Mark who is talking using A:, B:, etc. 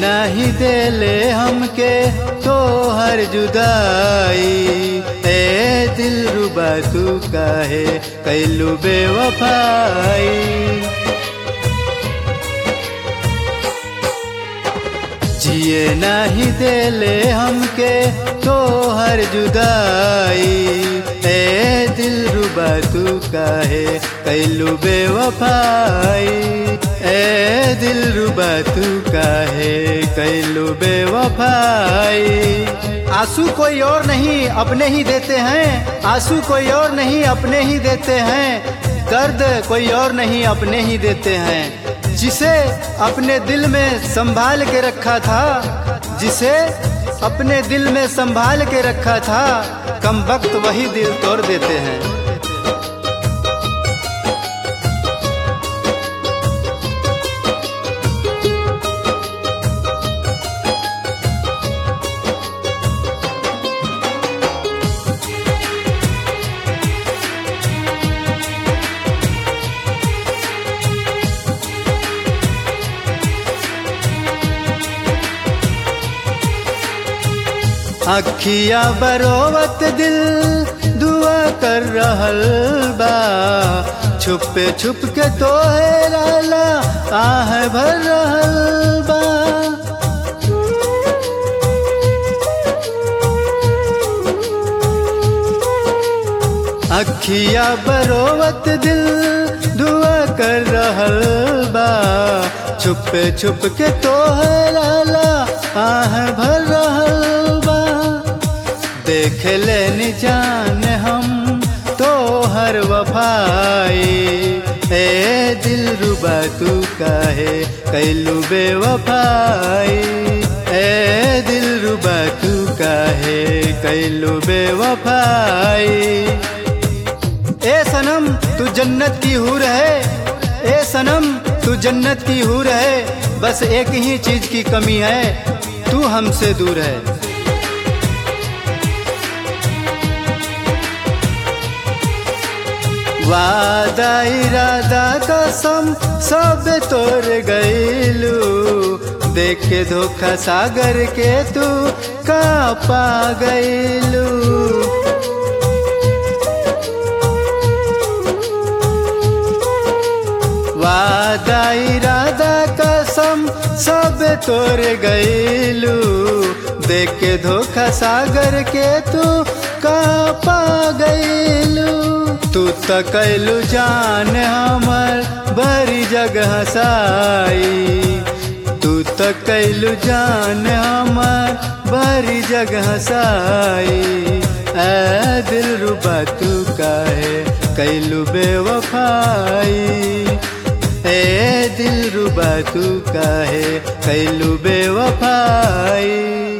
A: नाही देले हमके तो हर जुदाई। ए दिलरुबा तू काहे कैलू बेवफाई। जिए नाही देले हमके तो हर जुदाई। ए दिलरुबा तू काहे कैलू बेवफाई। ए दिलरुबा तू काहे कैलू बेवफाई। आंसू कोई और नहीं अपने ही देते हैं, आंसू कोई और नहीं अपने ही देते हैं, दर्द कोई और नहीं अपने ही देते हैं। जिसे अपने दिल में संभाल के रखा था, जिसे अपने दिल में संभाल के रखा था, कम वक्त वही दिल तोड़ देते हैं। अखिया बरोवत दिल दुआ कर रहल बा, छुपे छुप के तोहे लाला आह भर रहल बा। अखिया बरोवत दिल दुआ कर रहल बा, छुपे छुप के तोहे लाला आह भर रहल बा। देख लेनी जान हम तो हर वफाई। ए दिलरुबा तू काहे कैलू बेवफाई। ए दिलरुबा तू काहे कैलू बेवफाई। ए सनम तू जन्नत की हूर है, ए सनम तू जन्नत की हूर है, बस एक ही चीज की कमी है, तू हमसे दूर है। वादा इरादा कसम सब तोड़ गईलू, देख के धोखा सागर के तू का पा गईलू। वादा इरादा कसम सब तोड़ गईलू, देख के धोखा सागर के तू का पा गईलू। तू त कैलू जान हमर बड़ी जगह साई। तू त कैलू जान हमर बड़ी जगह साई। ए दिलरुबा तू काहे कैलू बेवफाई। ए दिलरुबा तू काहे कैलू बेवफाई।